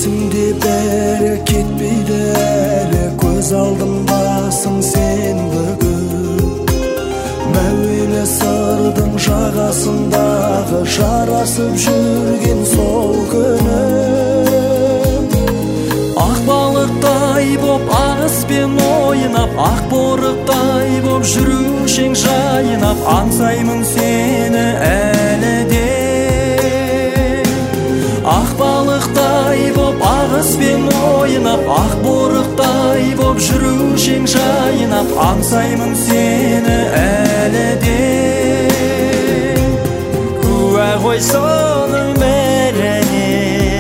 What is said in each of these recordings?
есімде бәрі кетпейді әлі, көз алдымдасың сен бүгін. Мәуелі сырдың жағасындағы жарасып жүрген сол күнім. Ақ балықтай боп ағыспен ойнап, ақ борықтай боп жүрушең жайнап, аңсаймын сені әлі де. Ақ балықтай боп ағыспен ойнап, ақ борықтай боп жүрушең жайнап, аңсаймын сені әлі де. Куә ғой соның бәріне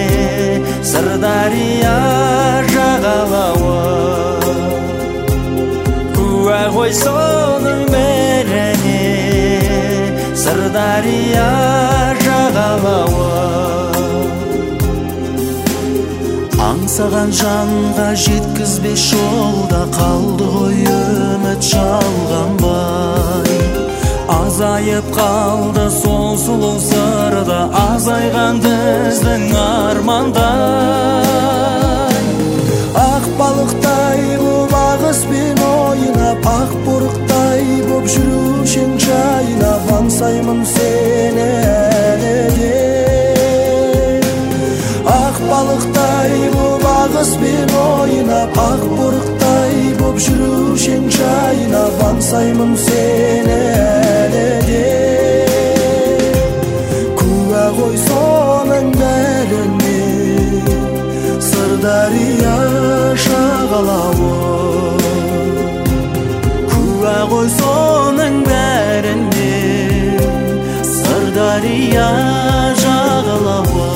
Сырдария жағалауы. Куә ғой соның бәріне Сырдария жағалауы. Аңсаған жанға жеткізбес жолда қалды ғой үміт жалғанбай. Азайып қалды сол сұлу сырда, азайған біздің армандай. Ақ балықтай боп ағыспен ойнап, ақ борықтай боп жүрушең жайнап, аңсаймын сені әлі де. Ақ балықтай боп ағыспен ойнап, ақ борықтай боп жүрушең жайнап, аңсаймын сені әлі де. Куә ғой соның бәріне Сырдария жағалауы. Куә ғой соның бәріне Сырдария жағалауы.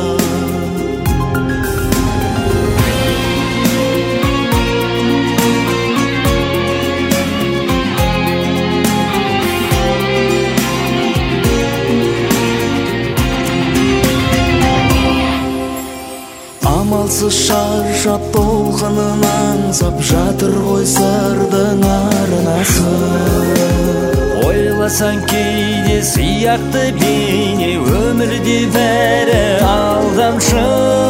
Амалсыз шаршап толқынын аңсап жатыр ғой сырдың арнасы. Ойласаң кейде сияқты бейне, өмірде бәрі алдамшы.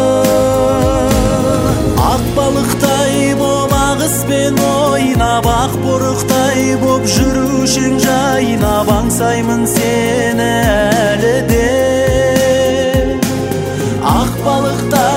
Ақ балықтай боп ағыспен ойнап, ақ борықтай боп жүрушең жайнап, аңсаймын сені әлі де. Ақ балықтай